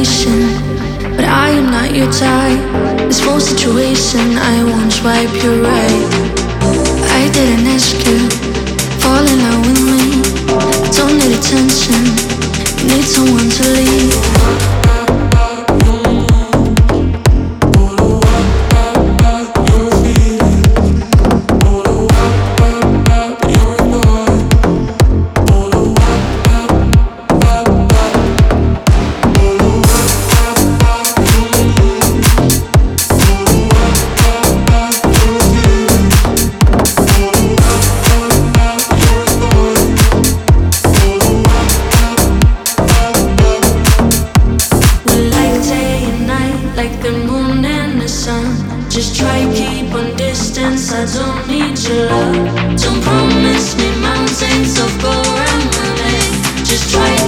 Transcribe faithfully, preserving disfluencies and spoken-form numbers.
explanation, but I am not your type. This full situation, I won't swipe you right. I didn't ask you, fall in love with me. I don't need attention, you need someone to leave. Just try keep on distance, I don't need your love. Don't promise me mountains of gold around my neck. Just try